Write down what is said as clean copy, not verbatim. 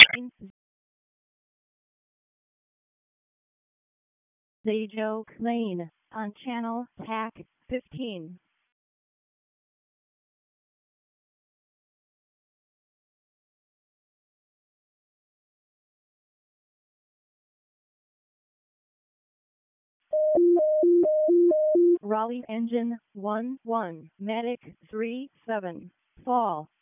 Zajo Lane on channel TAC 15. Raleigh Engine 1-1, Medic 3-7, Fall.